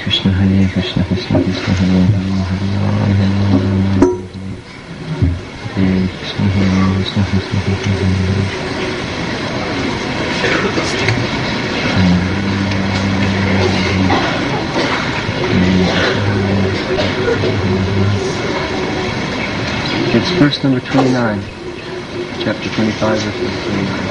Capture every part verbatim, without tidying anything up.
Krishna, Hare Krishna, Krishna Krishna, Hare Hare, Hare Rama, Hare Krishna, Hare Krishna, Krishna Krishna, Hare Hare. It's verse number twenty-nine, chapter twenty-five, verse number twenty-nine.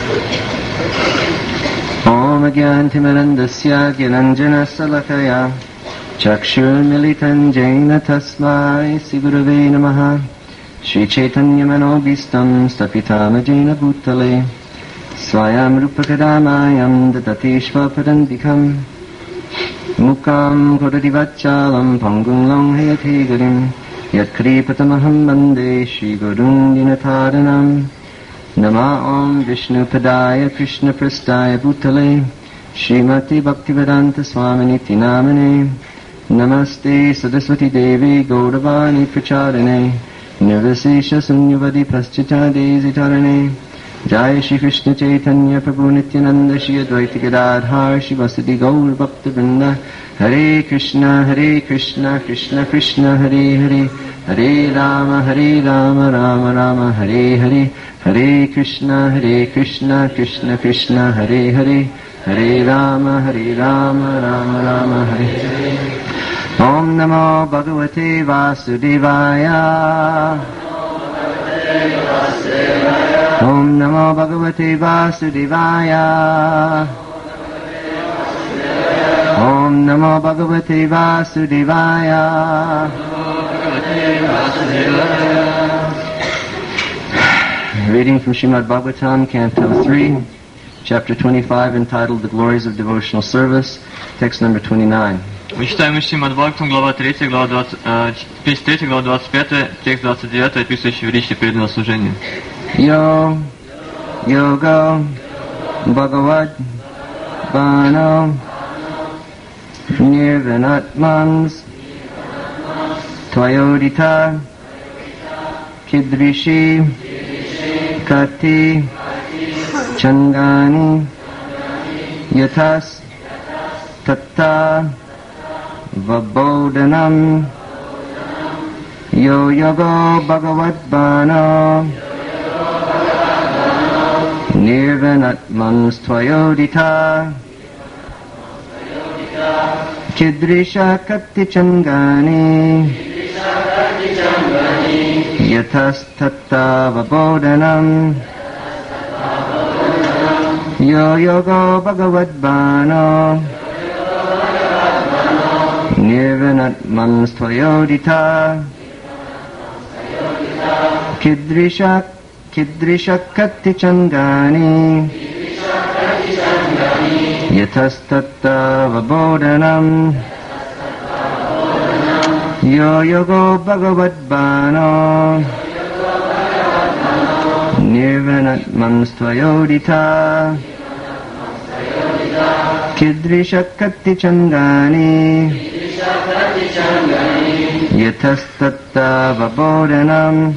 Om Agyantimirandasya Gyananjana Salakaya Chakshurmilitan Jaina Tasmai Sigurave Namaha Shri Chaitanya Manobhistam Stapitama Jaina Bhutale Swayam Rupakadamayam Datateshva Padandikam Mukam Kodadivachalam Pangum Long Hayate Garim Yatkripatamaham Bande Shri Gurun Dinataranam Nama Om Vishnu Padaya Krishna Prastaya Bhutale Srimati Bhaktivedanta Swaminiti Namane Namaste Saraswati Devi Gauravani Pracharane Nirvasesha Sunyavadi Praschita Desitarane Jai Shri Krishna Chaitanya Prabhu Nityananda Shri Advaita Gadadhar Shri Vasadi Gaur Bhakta Vrinda Hare Krishna Hare Krishna Krishna Krishna Hare Hare Hare Rama Hare Rama Rama Rama Hare Hare Hare Krishna Hare Krishna Krishna Krishna Hare Hare Hare Rama Hare Rama Rama Rama Hare Hare. Om Namo Bhagavate Vasudevaya Om Namo Bhagavate Vasudevaya Om Namo Bhagavate Vasudevaya. Reading from Srimad Bhagavatam, Canto three, Chapter twenty-five, entitled The Glories of Devotional Service, text number twenty-nine. Мы читаем из Шримад Бхагаватам, глава третья, глава двадцать, песня третья, глава двадцать пятая, текст двадцать девятый, описывающий величие преданного служения. Yo, yoga, bhagavad, bano, nirvanatmans, tvayodita, kidrishi, kati, changani, yatas, tatta, vabodhanam, yo yoga bhagavad bano, nirvanatmans tvayodita, kidrisha kati changani, yatas tatta vabodhanam, yo yoga bhagavad bano, nirvanatmans tvayodita, kidrisha kidrisha kati changani, yatas tatta vabodhanam, yo yoga bhagavad bano, nirvanatmans tvayodita, kidrisha kati changani, yatas tatta vabodhanam.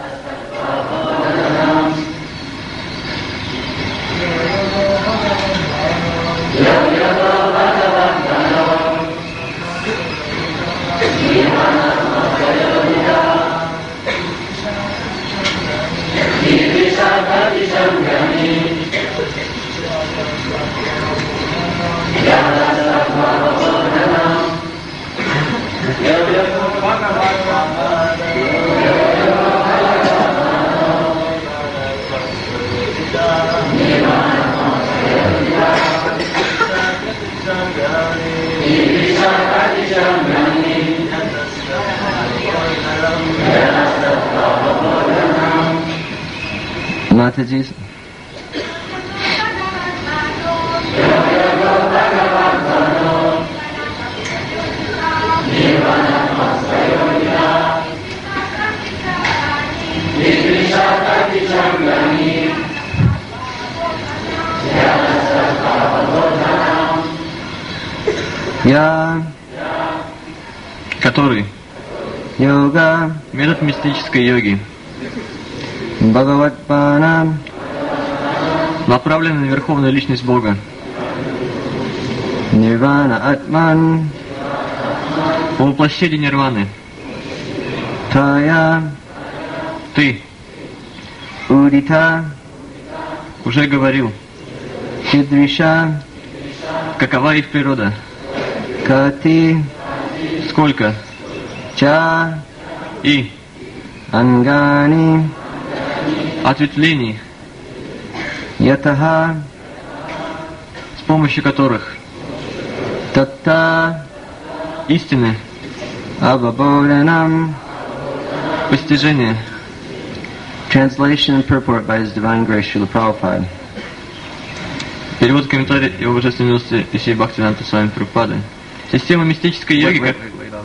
Mataji's. Я, который йога, метод мистической йоги, Бхагаватпана, направлен на верховную личность Бога, Нирвана Атман, о воплощении нирваны. Taya Ты Udita уже говорил, Kidrisha какова их природа, Kati сколько Cha и Angani ответвлений, Yataha с помощью которых Tatta истины, Avabodhanam. постижение. Translation and purport by His Divine Grace Srila Prabhupada. Перевод, комментарий Его Божественной милости Иши Бхактивинода Свами Прабхупады. Система мистической йоги, как...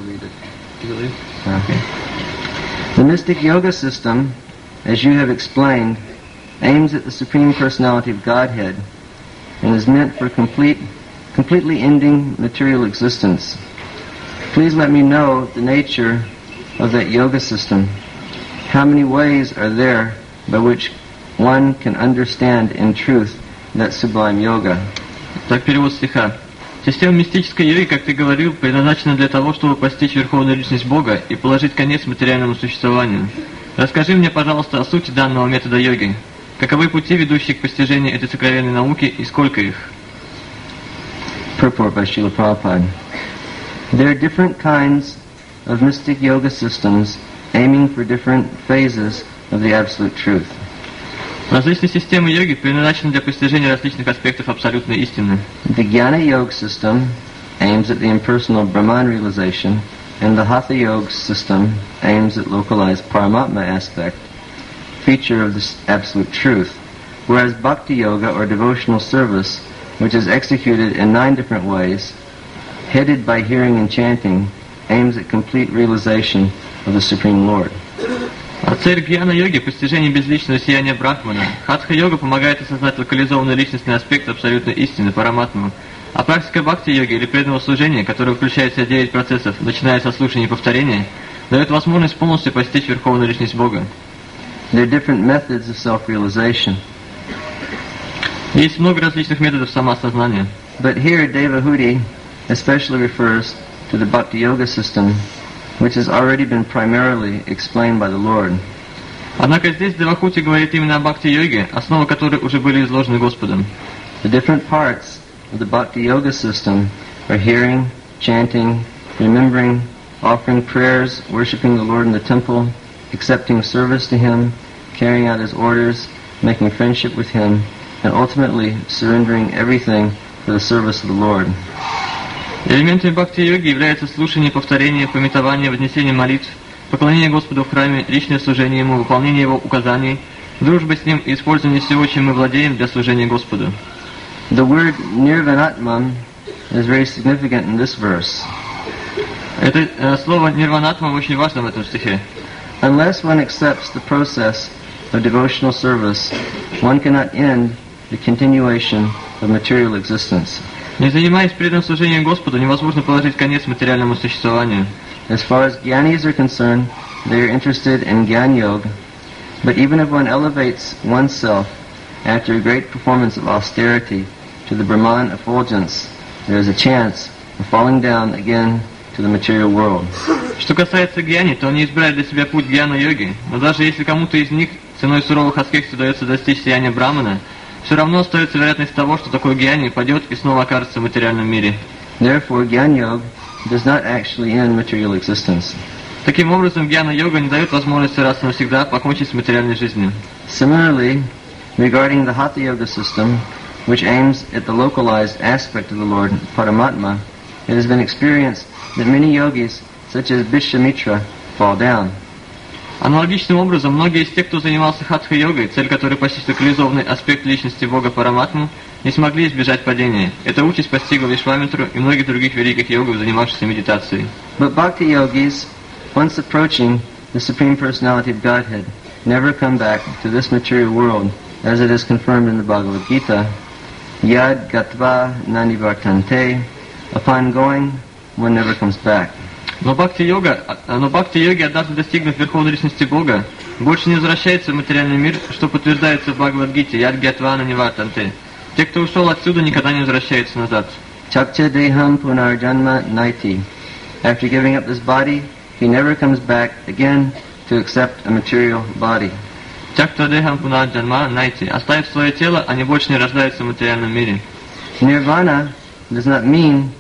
Okay. The mystic yoga system, as you have explained, aims at the Supreme Personality of Godhead and is meant for complete, completely ending material existence. Please let me know the nature of that yoga system. How many ways are there by which one can understand in truth that sublime yoga? Так, перевод стиха. Система мистической йоги, как ты говорил, предназначена для того, чтобы постичь Верховную Личность Бога и положить конец материальному существованию. Расскажи мне, пожалуйста, о сути данного метода йоги. Каковы пути, ведущие к постижению этой сокровенной науки, и сколько их? Purport by Srila Prabhupada. There are different kinds of mystic yoga systems aiming for different phases of the Absolute Truth. Различные системы йоги предназначены для постижения различных аспектов абсолютной истины. The Jnana Yoga system aims at the impersonal Brahman realization, and the Hatha Yoga system aims at localized Paramatma aspect, feature of this Absolute Truth, whereas Bhakti Yoga or devotional service, which is executed in nine different ways, headed by hearing and chanting, aims at complete realization of the Supreme Lord. А цель гьяна-йоги – постижение безличного сияния Брахмана. Хатха-йога помогает осознать локализованный личностный аспект абсолютной истины, параматму. А практика бхакти-йоги или преданного служения, которая включает в себя девять процессов, начиная со слушания и повторения, дает возможность полностью постичь Верховную Личность Бога. There are different methods of self-realization. Есть много различных методов самоосознания. But here Devahuti especially refers to the Bhakti Yoga system, which has already been primarily explained by the Lord. Однако здесь Девахути говорит именно о бхакти-йоге, основы которой уже были изложены Господом. The different parts of the Bhakti Yoga system are hearing, chanting, remembering, offering prayers, worshiping the Lord in the temple, accepting service to Him, carrying out His orders, making friendship with Him, and ultimately surrendering everything for the service of the Lord. Элементами бхакти-йоги являются слушание, повторение, памятование, вознесение молитв, поклонение Господу в храме, личное служение Ему, выполнение Его указаний, дружба с Ним и использование всего, чем мы владеем, для служения Господу. The word nirvanatman is very significant in this verse. Это э, слово нирванатма очень важно в этом стихе. Unless one accepts the process of devotional service, one cannot end the continuation of material existence. Не занимаясь преданным служением Господу, невозможно положить конец материальному существованию. As far as Jnanis are concerned, they are interested in Jnana Yoga, but even if one elevates oneself after a great performance of austerity to the Brahman effulgence, there is a chance of falling down again to the material world. Что касается гьяни, то они избрали для себя путь гьяна-йоги, но даже если кому-то из них ценой суровых аскетов удается достичь сияния Брахмана, все равно остается вероятность того, что такой гьяни падет и снова окажется в материальном мире. Therefore, Jnana Yoga does not actually end material existence. Таким образом, гьяна-йога не дает возможности раз и навсегда покончить с материальной жизнью. Similarly, regarding the Hatha Yoga system, which aims at the localized aspect of the Lord, Paramatma, it has been experienced that many yogis, such as Vishwamitra, fall down. Аналогичным образом, многие из тех, кто занимался хатха-йогой, цель которой постичь локализованный аспект личности Бога Параматму, не смогли избежать падения. Эта участь постигла Вишвамитру и многих других великих йогов, занимавшихся медитацией. But bhakti yogis, once approaching the Supreme Personality of Godhead, never come back to this material world, as it is confirmed in the Bhagavad Gita, Yad Gatva Nanivartante, upon going, one never comes back. Но бхакти-йога, но бхакти-йоги, однажды достигнув Верховной Личности Бога, больше не возвращается в материальный мир, что подтверждается в Бхагавад-гите, Яд Гьятвана Нивартанте. Те, кто ушел отсюда, никогда не возвращаются назад. Chakcha deham punar janma naiti. After giving up this body, he never comes back again to accept a material body. Оставив свое тело, они больше не рождаются в материальном мире. Nirvana does not mean,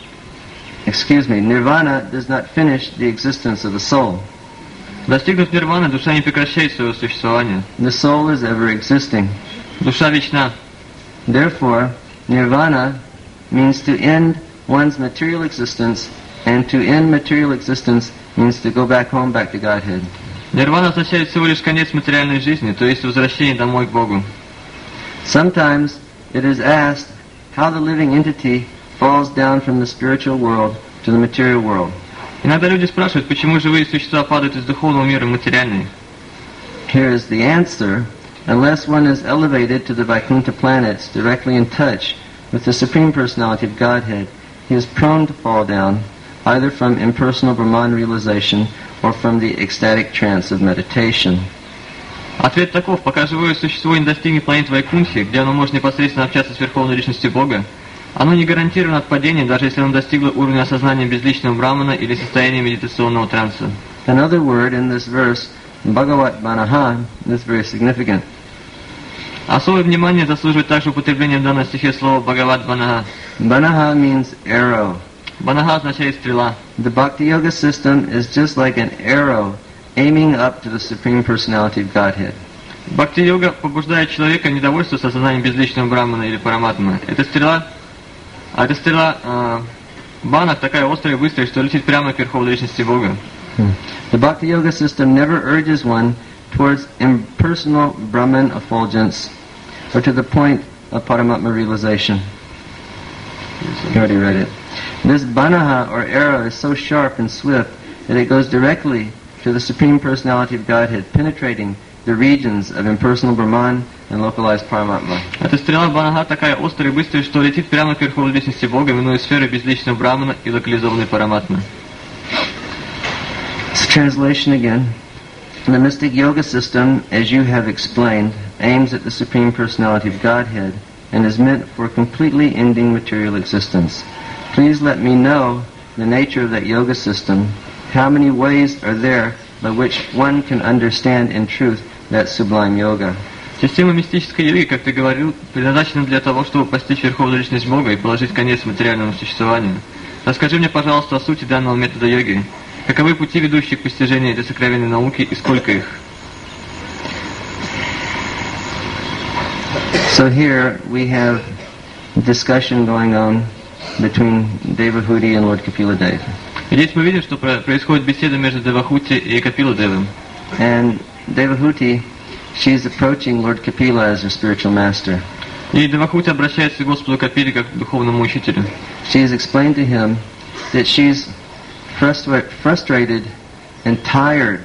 excuse me, nirvana does not finish the existence of the soul. Достигнув нирваны, душа не прекращает своего существования. The soul is ever existing. Душа вечна. Therefore, nirvana means to end one's material existence, and to end material existence means to go back home, back to Godhead. Нирвана означает всего лишь конец материальной жизни, то есть возвращение домой к Богу. Sometimes it is asked how the living entity falls down from the spiritual world to the material world. Иногда люди спрашивают, почему живые существа падают из духовного мира в материальный. Here is the answer. Unless one is elevated to the Vaikuntha planets, directly in touch with the Supreme Personality of Godhead, he is prone to fall down, either from impersonal Brahman realization or from the ecstatic trance of meditation. Ответ таков: пока живое существо не достигнет планеты Вайкунтхи, где оно может непосредственно общаться с Верховной Личностью Бога, оно не гарантировано от падения, даже если оно достигло уровня осознания безличного Брахмана или состояния медитационного транса. Another word in this verse, Bhagavat Banaha, is very significant. Особое внимание заслуживает также употребление в данном стихе слова Бхагават Банаха. Banaha means arrow. Банаха означает стрела. The Bhakti Yoga system is just like an arrow aiming up to the Supreme Personality of Godhead. Бхакти-йога побуждает человека недовольство сознанием безличного Брахмана или Параматмы. Эта стрела, а эта стрела э, банах такая острая и быстрая, что летит прямо к Верховной Личности Бога. The Bhakti Yoga system never urges one towards impersonal Brahman effulgence or to the point of Paramatma realization. You already read it. This Banaha or arrow is so sharp and swift that it goes directly to the Supreme Personality of Godhead, penetrating the regions of impersonal Brahman and localized Paramatma. Эта стрела Банаха такая острая и быстрая, что летит прямо к Верховной Личности Бога, минуя сферы безличного Брахмана и локализованной Параматмы. Translation again. The mystic yoga system, as you have explained, aims at the Supreme Personality of Godhead and is meant for completely ending material existence. Please let me know the nature of that yoga system. How many ways are there by which one can understand in truth that sublime yoga? Система мистической йоги, как ты говорил, предназначена для того, чтобы постичь Верховную Личность Бога и положить конец материальному существованию. Расскажи мне, пожалуйста, о сути данного метода йоги. Каковы пути, ведущие к постижению этой сокровенной науки, и сколько их? So here we have discussion going on between Devahuti and Lord Kapila Deva. Здесь мы видим, что происходит беседа между Девахути и Капила Девом. And Devahuti, she's approaching Lord Kapila as her spiritual master. И Девахути обращается к Господу Капиле как к духовному учителю. She has explained to him that she's frustrated and tired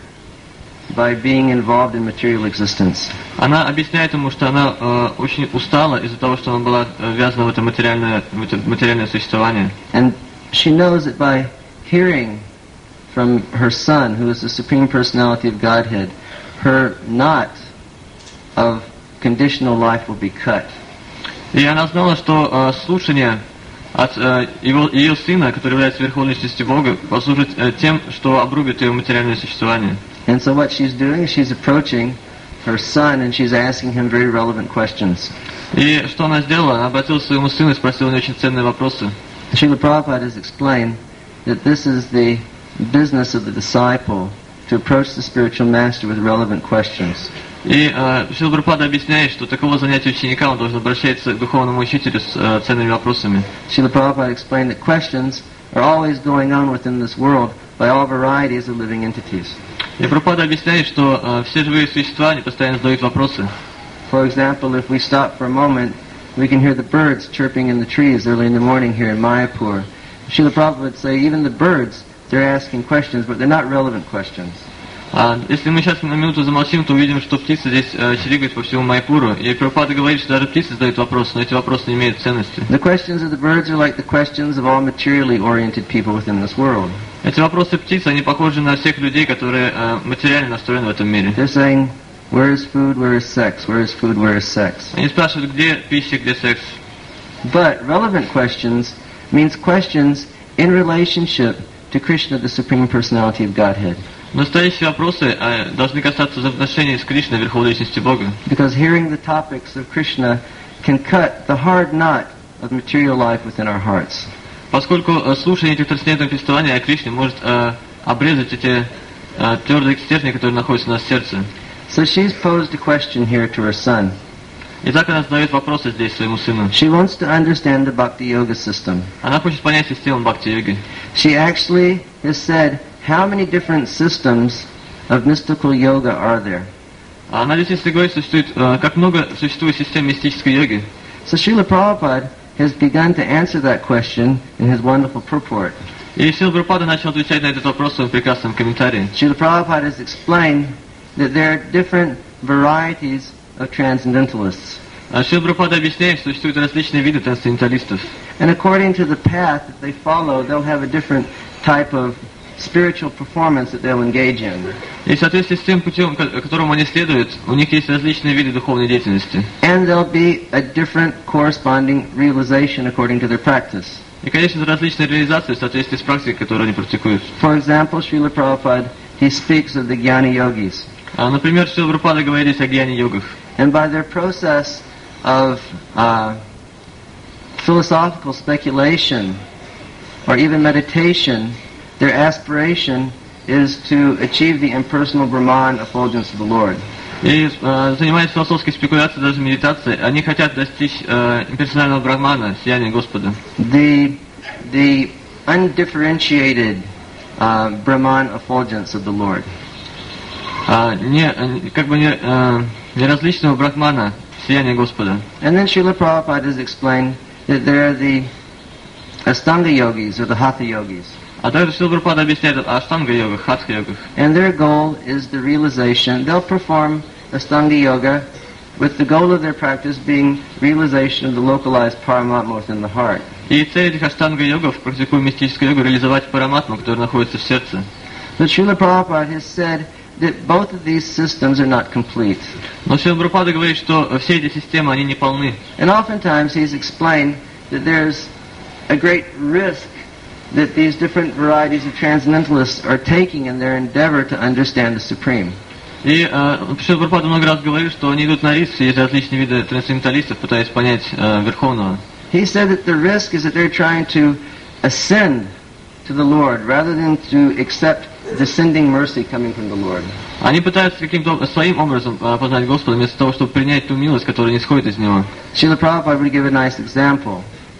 by being involved in material existence. Она объясняет ему, что она э, очень устала из-за того, что она была ввязана в это материальное, в это материальное существование. And she knows that by hearing from her son, who is the Supreme Personality of Godhead, her knot of conditional life will be cut. И она знала, что э, слушание от э, его, ее сына, который является Верховной Личностью Бога, послужит э, тем, что обрубит ее материальное существование. And so what she's doing is she's approaching her son and she's asking him very relevant questions. И что она сделала? Она обратилась к своему сыну и спросила у него очень ценные вопросы. Srila Prabhupada has explained that this is the business of the disciple to approach the spiritual master with relevant questions. И э, Шрила Прабхупада объясняет, что таково занятие ученика, он должен обращаться к духовному учителю с э, ценными вопросами. Srila Prabhupada explained that questions are always going on within this world by all varieties of living entities. И Прабхупада объясняет, что э, все живые существа, они постоянно задают вопросы. For example, if we stop for a moment, we can hear the birds chirping in the trees early in the morning here in Mayapur. Srila Prabhupada would say even the birds, they're asking questions, but they're not relevant questions. А если мы сейчас на минуту замолчим, то увидим, что птицы здесь э, чирикают по всему Майпуру. И Прабхупада говорит, что даже птицы задают вопросы, но эти вопросы не имеют ценности. The questions of the birds are like the questions of all materially oriented people within this world. Эти вопросы птиц, они похожи на всех людей, которые э, материально настроены в этом мире. They're saying, where is food, where is sex, where is food, where is sex. Они спрашивают, где пища, где секс. But relevant questions means questions in relationship to Krishna, the Supreme Personality of Godhead. Настоящие вопросы э, должны касаться взаимоотношений с Кришной, Верховной Личностью Бога. Because hearing the topics of Krishna can cut the hard knot of material life within our hearts. Поскольку э, слушание этих трансцендентных повествований о Кришне может э, обрезать эти э, твердые стержни, которые находятся у нас в сердце. So she's posed a question here to her son. Итак, она задает вопросы здесь своему сыну. She wants to understand the Bhakti Yoga system. Она хочет понять систему бхакти-йоги. She actually has said, how many different systems of mystical yoga are there? Она действительно говорит, что существует, э, как много существует систем мистической йоги. So Srila Prabhupada has begun to answer that question in his wonderful purport. И Шрила Прабхупада начал отвечать на этот вопрос в своем прекрасном комментарии. Srila Prabhupada has explained that there are different varieties of transcendentalists. Шрила Прабхупада объясняет, что существуют различные виды трансценденталистов. And according to the path that they follow, they'll have a different type of spiritual performance that they'll engage in. И в соответствии с тем путем, которому они следуют, у них есть различные виды духовной деятельности. And there'll be a different corresponding realization according to their practice. И, конечно, различные реализации в соответствии с практикой, которую они практикуют. For example, Srila Prabhupada, he speaks of the Jnana Yogis. Например, Шрила Прабхупада говорит о гьяни-йогах. And by their process of uh, philosophical speculation or even meditation, their aspiration is to achieve the impersonal Brahman effulgence of the Lord. И э, занимаясь философской спекуляцией, даже медитацией, они хотят достичь э, имперсонального брахмана, сияния Господа. The the undifferentiated uh, Brahman effulgence of the Lord. А, не, как бы не, э, неразличного брахмана, сияния Господа. And then Srila Prabhupada has explained that there are the Astanga Yogis or the Hatha Yogis. А также Шрила Прабхупада объясняет о аштанга-йогах, хатха-йогах. And their goal is the realization. They'll perform Astanga Yoga with the goal of their practice being realization of the localized Paramatma within the heart. И цель этих аштанга-йогов, практикуя мистическую йогу, реализовать параматму, которая находится в сердце. But Srila Prabhupada has said that both of these systems are not complete. Но Шрила Прабхупада говорит, что все эти системы, они не полны. And oftentimes he's explained that there's a great risk that these different varieties of transcendentalists are taking in their endeavor to understand the Supreme. И э, Шрила Прабхупада много раз говорил, что они идут на риск, есть различные виды трансценденталистов, пытаясь понять э, Верховного. He said that the risk is that they're trying to ascend to the Lord rather than to accept descending mercy coming from the Lord. Они пытаются каким-то своим образом э, познать Господа, вместо того, чтобы принять ту милость, которая не сходит из Него. Srila Prabhupada would give a nice example.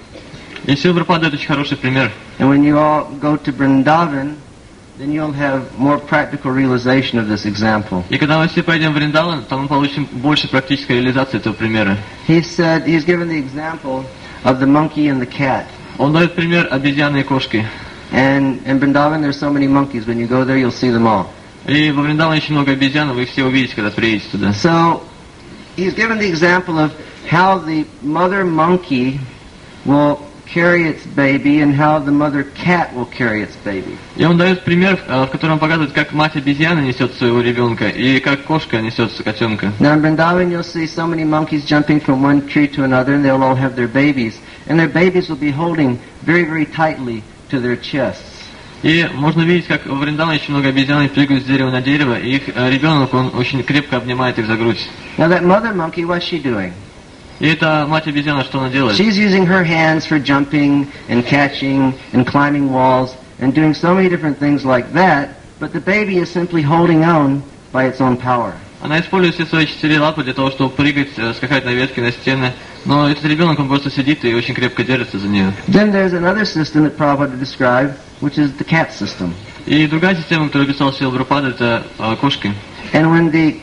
И Шрила Прабхупада дает очень хороший пример. And when you all go to Vrindavan, then you'll have more practical realization of this example. И когда мы все пойдем в Вриндаван, то мы получим больше практической реализации этого примера. He said, he's given the example of the monkey and the cat. Он дает пример обезьяны и кошки. And in Vrindavan there's so many monkeys. When you go there, you'll see them all. И во Вриндаване очень много обезьян, вы их все увидите, когда приедете туда. So, he's given the example of how the mother monkey will carry its baby and how the mother cat will carry its baby. И он дает пример, в котором показывает, как мать обезьяны несет своего ребенка и как кошка несет котенка. Now in Vrindavan you'll see so many monkeys jumping from one tree to another, and they'll all have their babies. And their babies will be holding very, very tightly to their chests. И можно видеть, как в Вриндаване очень много обезьян прыгают с дерева на дерево, и их ребенок, он очень крепко обнимает их за грудь. Now that mother monkey, what's she doing? И эта мать обезьяна, что она делает? She's using her hands for jumping and catching and climbing walls and doing so many different things like that, but the baby is simply holding on by its own power. Она использует все свои четыре лапы для того, чтобы прыгать, скакать на ветки, на стены, но этот ребенок, он просто сидит и очень крепко держится за нее. Then there's another system that Prabhupada described, which is the cat system. И другая система, которую описал Шрила Прабхупада, это э, кошки. And when the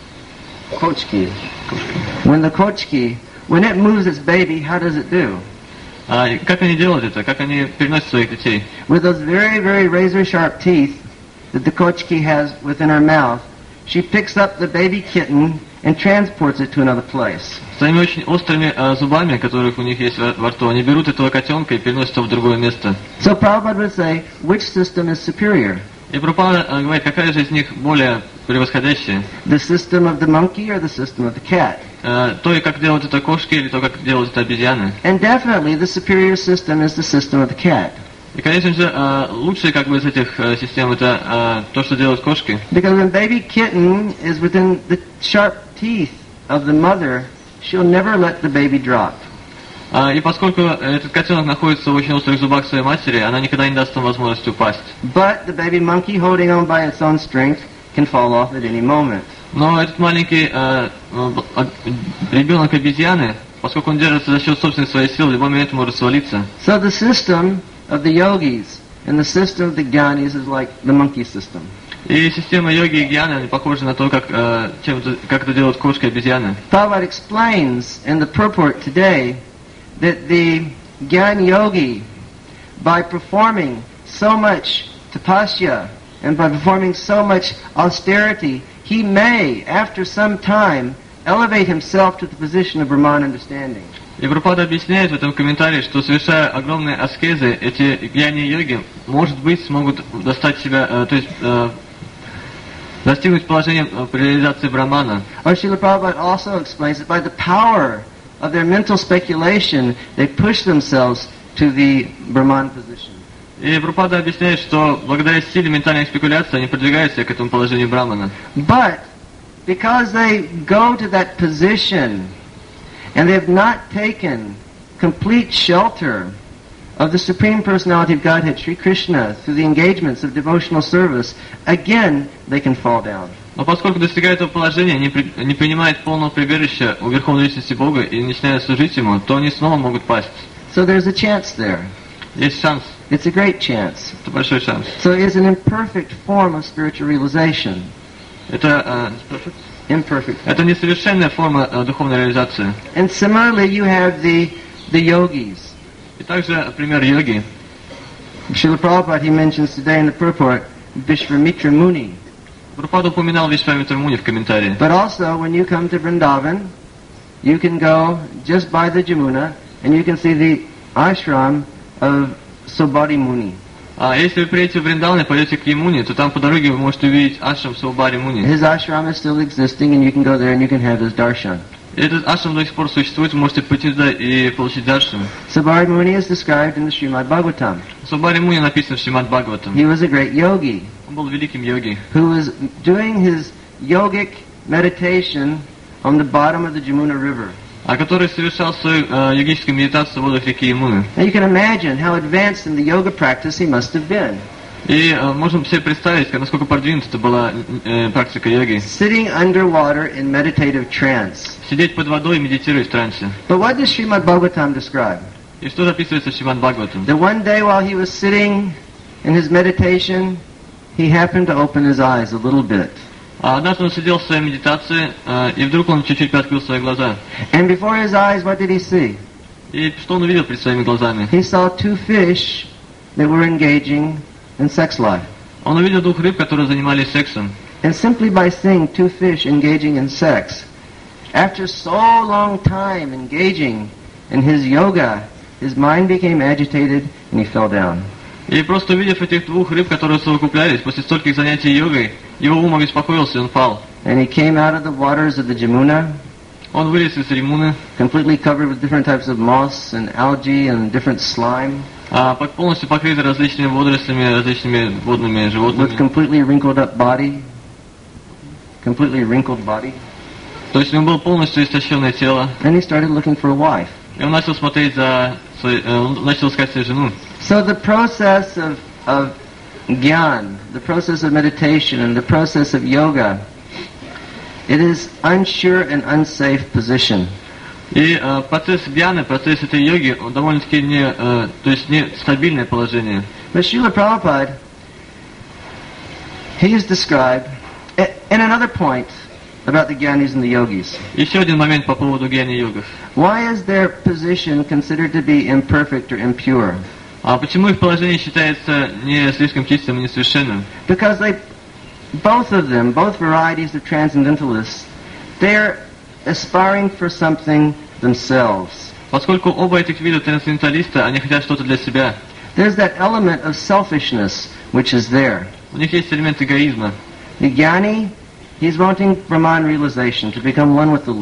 kochki, when the kochki, when it moves its baby, how does it do? А как они делают это? Как они переносят своих детей? With those very, very razor-sharp teeth that the kochki has within her mouth, she picks up the baby kitten and transports it to another place. Своими очень острыми э, зубами, которых у них есть во, во рту, они берут этого котенка и переносят его в другое место. So Prabhupada would say, which system is superior? И Прабхупада э, говорит, какая же из них более превосходящая? The system of the monkey or the system of the cat? Э, то, и как делают это кошки, или то, как делают это обезьяны. And definitely the superior system is the system of the cat. И, конечно же, э, лучшее как бы из этих э, систем это э, то, что делают кошки. Because when baby kitten is within the sharp teeth of the mother, she'll never let the baby drop. А, и поскольку этот котенок находится в очень острых зубах своей матери, она никогда не даст ему возможности упасть. But the baby monkey, holding on by its own strength, can fall off at any moment. Но этот маленький э, э, ребенок обезьяны, поскольку он держится за счет собственной своей силы, в любой момент может свалиться. So the system of the yogis and the system of the jnanis is like the monkey system. И система йоги и гьяны, они похожи на то, как, э, чем это, как это делают кошки и обезьяны. Prabhupada explains in the purport today that the Gyan Yogi, by performing so much tapasya and by performing so much austerity, he may, after some time, elevate himself to the position of Brahman understanding. И Прабхупада объясняет в этом комментарии, что совершая огромные аскезы, эти гьяни-йоги, может быть, смогут достать себя, э, то есть э, достигнуть положения при реализации Брахмана. Or Srila Prabhupada also explains that by the power of their mental speculation, they push themselves to the Brahman position. И Прабхупада объясняет, что благодаря силе ментальных спекуляций они продвигаются к этому положению Брахмана. But because they go to that position and they have not taken complete shelter of the Supreme Personality of Godhead, Sri Krishna, through the engagements of devotional service, again they can fall down. Но поскольку достигают этого положения, не, при, не принимают полного прибежища у Верховной Личности Бога и начинают служить Ему, то они снова могут пасть. So there's a chance there. Есть шанс. It's a great chance. Это большой шанс. So it is an imperfect form of spiritual realization. Это, э, Imperfect. это несовершенная форма э, духовной реализации. And similarly, you have the the yogis. И также пример йоги. Srila Prabhupada, he mentions today in the purport, Vishvamitra Muni. Прабхупада упоминал Вишвамитра Муни в комментарии. But also, when you come to Vrindavan, you can go just by the Jamuna, and you can see the ashram of Sobari Muni. А если вы приедете в Вриндаван и пойдете к Ямуне, то там по дороге вы можете увидеть ашрам Саубари Муни. His ashram is still existing, and you can go there and you can have his darshan. И этот ашрам до сих пор существует, вы можете пойти туда и получить даршан. Sobari Muni is described in the Srimad Bhagavatam. Саубари Муни написано в Шримад Бхагаватам. He was a great yogi Он был великим йоги, who was doing his yogic meditation on the bottom of the Jamuna River. а который совершал свою э, йогическую медитацию в водах реки Ямуны. Now you can imagine how advanced in the yoga practice he must have been. И э, можем себе представить, насколько продвинута это была э, практика йоги. Sitting underwater in meditative trance. Сидеть под водой и медитировать в трансе. But what does Srimad Bhagavatam describe? И что записывается в Шримад Бхагаватам? That one day while he was sitting in his meditation, he happened to open his eyes a little bit. А однажды он сидел в своей медитации, э, и вдруг он чуть-чуть приоткрыл свои глаза. And before his eyes, what did he see? И что он увидел перед своими глазами? He saw two fish that were engaging in sex life. Он увидел двух рыб, которые занимались сексом. And simply by seeing two fish engaging in sex, after so long time engaging in his yoga, his mind became agitated and he fell down. И просто увидев этих двух рыб, которые совокуплялись, после стольких занятий йогой, его ум обеспокоился, и он пал. And he came out of the waters of the Jamuna, Он вылез из Римуны, completely covered with different types of moss and algae and different slime, а, пок- полностью покрыт различными водорослями, различными водными with животными. completely wrinkled up body, completely wrinkled body. То есть у него было полностью истощенное тело. And he started looking for a wife. И он начал смотреть за своей, э, он начал искать свою жену. So the process of, of Gyan, the process of meditation and the process of yoga, it is unsure and unsafe position. И э, процесс гьяны, процесс этой йоги, он довольно-таки не, э, то есть не стабильное положение. But Srila Prabhupada, he is described in another point about the Gyanis and the Yogis. Еще один момент по поводу гьяни-йогов. Why is their position considered to be imperfect or impure? А почему их положение считается не слишком чистым и несовершенным? Because they, both of them, both varieties of transcendentalists, they're aspiring for something themselves. Поскольку оба этих вида трансценденталиста, они хотят что-то для себя. There's that element of selfishness which is there. У них есть элемент эгоизма. The Jnani, he's wanting Brahman realization, to become one with the Lord.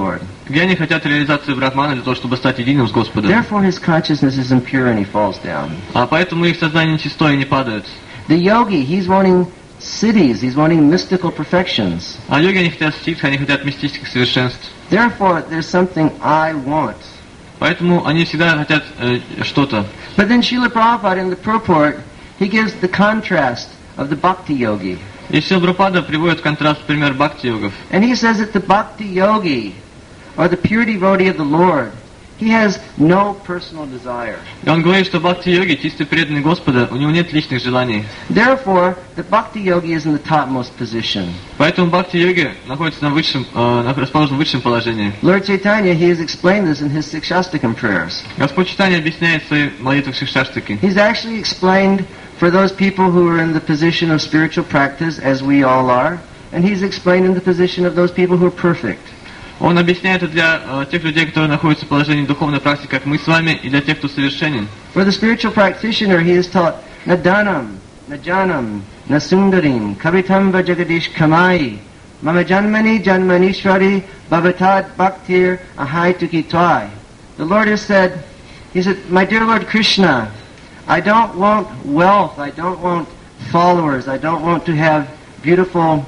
где они хотят реализации Брахмана для того, чтобы стать единым с Господом. Therefore his consciousness is impure and he falls down. А поэтому их сознание нечистое и не падает. The yogi, he's wanting cities, he's wanting mystical perfections. А йоги, они хотят ститх, они хотят мистических совершенств. Therefore there's something I want. Поэтому они всегда хотят э, что-то. But then Srila Prabhupada in the purport, he gives the contrast of the bhakti yogi. И Шрила Прабхупада приводит в контраст пример бхакти-йогов. And he says that the bhakti yogi, or the pure devotee of the Lord, he has no personal desire. И он говорит, что бхакти-йоги, чистый преданный Господа, у него нет личных желаний. Therefore, the bhakti yogi is in the topmost position. Поэтому бхакти-йоги находится на высшем, э, расположен в высшем положении. Lord Chaitanya, he has explained this in his Sikshastakam prayers. Господь Чайтанья объясняет в своей молитве Шикшаштаки. He's actually explained for those people who are in the position of spiritual practice, as we all are, and he's explained in the position of those people who are perfect. Он объясняет это для э, тех людей, которые находятся в положении духовной практики, как мы с вами, и для тех, кто совершенен. For the spiritual practitioner, he is taught, Nadanam, Najanam, Nasundarim, Kavitam Vajagadish Kamai, Mama Janmani Janmanishwari, Bhavatad Bhaktir Ahai Tukitwai. The Lord has said, he said, my dear Lord Krishna, I don't want wealth, I don't want followers, I don't want to have beautiful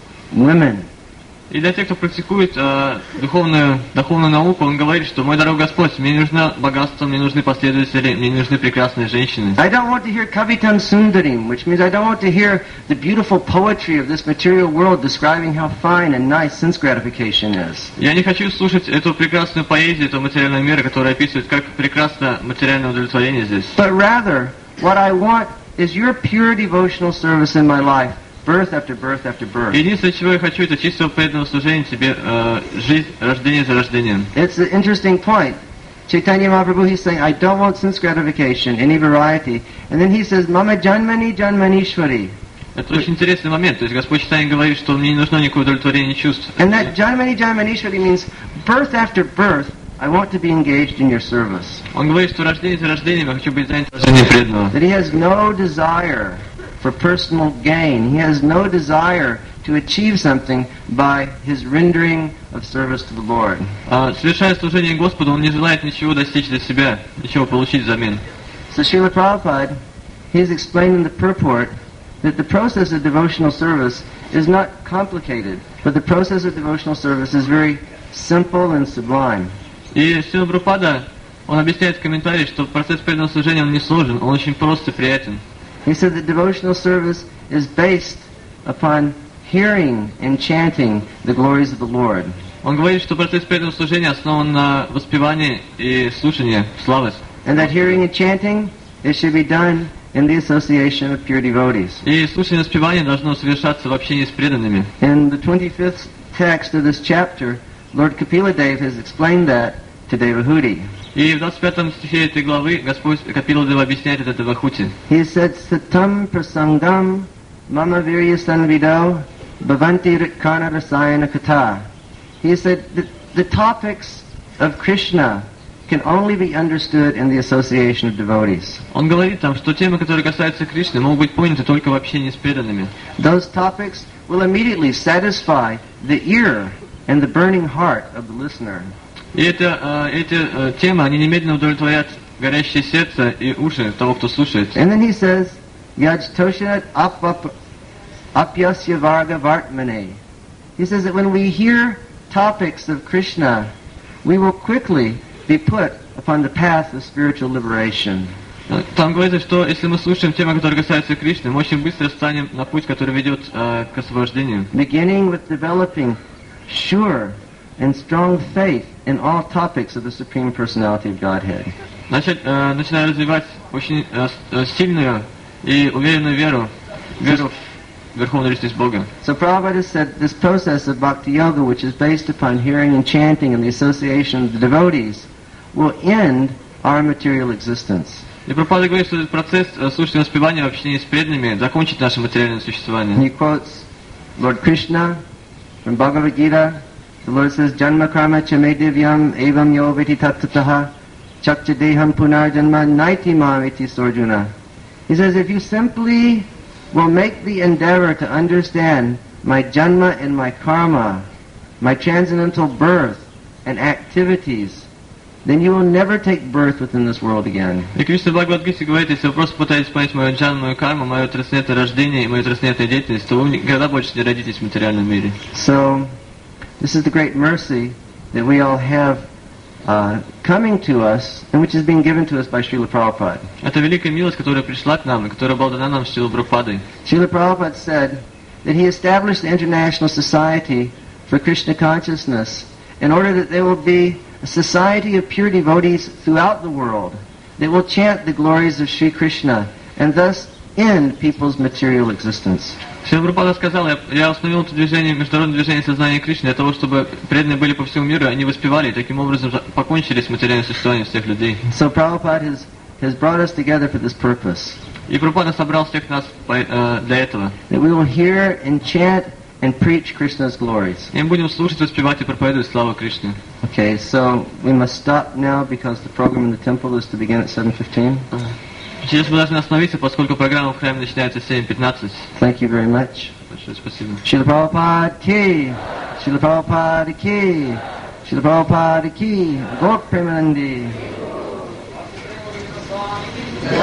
women. И для тех, кто практикует э, духовную, духовную науку, он говорит, что мой дорогой Господь, мне не нужно богатство, мне нужны последователи, мне не нужны прекрасные женщины. I don't want to hear Kavitam Sundarim, which means I don't want to hear the beautiful poetry of this material world describing how fine and nice sense gratification is. Я не хочу слушать эту прекрасную поэзию этого материального мира, которая описывает, как прекрасно материальное удовлетворение здесь. But rather, what I want is your pure devotional service in my life, birth after birth after birth. Единственное, чего я хочу, это чистого преданного служения тебе, э, жизнь, рождение за рождением. It's an interesting point. Chaitanya Mahaprabhu, he's saying, I don't want sense gratification, any variety. And then he says, Mama Janmani Janmanishwari. Это очень интересный момент. То есть Господь Чайтанья говорит, что мне не нужно никакое удовлетворение чувств. And that Janmani Janmanishwari means birth after birth, I want to be engaged in your service. Он говорит, что рождение за рождением я хочу быть занят служением преданного. That he has no desire for personal gain. He has no desire to achieve something by his rendering of service to the Lord. А, совершая служение Господу, он не желает ничего достичь для себя, ничего получить взамен. So Srila Prabhupada, he has explained in the purport that the process of devotional service is not complicated, but the process of devotional service is very simple and sublime. И Шрила Прабхупада, он объясняет в комментарии, что процесс преданного служения он не сложен, он очень прост и приятен. He said that devotional service is based upon hearing and chanting the glories of the Lord. Он говорит, что процесс преданного служения основан на воспевании и слушании славы. And that hearing and chanting, it should be done in the association of pure devotees. И слушание и воспевание должно совершаться в общении с преданными. In the twenty-fifth text of this chapter, Lord Kapila Dev has explained that to Devahuti. И в двадцать пятом стихе этой главы Господь Капила Дева объясняет это Девахути. He said, Satam prasangam mama virya sanvido bhavanti ritkana rasayana kata. He said that the topics of Krishna can only be understood in the association of devotees. Он говорит там, что темы, которые касаются Кришны, могут быть поняты только в общении с преданными. Those topics will immediately satisfy the ear and the burning heart of the listener. И это, э, эти э, темы, они немедленно удовлетворят горящее сердце и уши того, кто слушает. And then he says, Yaj toshat apyasya varga vartmane. He says that when we hear topics of Krishna, we will quickly be put upon the path of spiritual liberation. Там говорится, что если мы слушаем темы, которые касаются Кришны, мы очень быстро станем на путь, который ведет э, к освобождению. Beginning with developing sure and strong faith in all topics of the Supreme Personality of Godhead. Начать, э, начиная развивать очень э, сильную и уверенную веру, веру в Верховную Личность Бога. So Prabhupada said this process of Bhakti Yoga, which is based upon hearing and chanting and the association of the devotees, will end our material existence. И Прабхупада говорит, что этот процесс э, слушания и воспевания в общении с преданными закончит наше материальное существование. He quotes Lord Krishna from Bhagavad Gita. The Lord says, Janma karma chame divyam evam yo viti tattataha chakcha deham punar janma naiti mam iti sorjuna. He says, if you simply will make the endeavor to understand my janma and my karma, my transcendental birth, and activities, then you will never take birth within this world again. И Кришна в Бхагавад-гите говорит, если вы просто пытаетесь понять мою джану, мою карму, мое трансцендентное рождение и мою трансцендентную деятельность, то вы никогда больше не родитесь в материальном мире. So, this is the great mercy that we all have uh, coming to us, and which is being given to us by Srila Prabhupada. Это великая милость, которая пришла к нам, и которая была дана нам Шрилой Прабхупадой. Srila Prabhupada said that he established the International Society for Krishna Consciousness in order that there will be a society of pure devotees throughout the world that will chant the glories of Sri Krishna and thus end people's material existence. Шрила Прабхупада сказал, я, я установил это движение, международное движение сознания Кришны для того, чтобы преданные были по всему миру, они воспевали и таким образом покончили с материальным существованием всех людей. So Prabhupada has, has brought us together for this purpose. И Прабхупада собрал всех нас по, э, для этого. That we will hear and chant and preach Krishna's glories. И мы будем слушать, воспевать и проповедовать славу Кришны. Okay, so we must stop now because the program in the temple is to begin at seven fifteen. Сейчас мы должны остановиться, поскольку программа в храме начинается в семь пятнадцать. Thank you very much. Большое спасибо. Srila Prabhupada ki, Srila Prabhupada ki, Srila Prabhupada ki, Gaur Premanandi.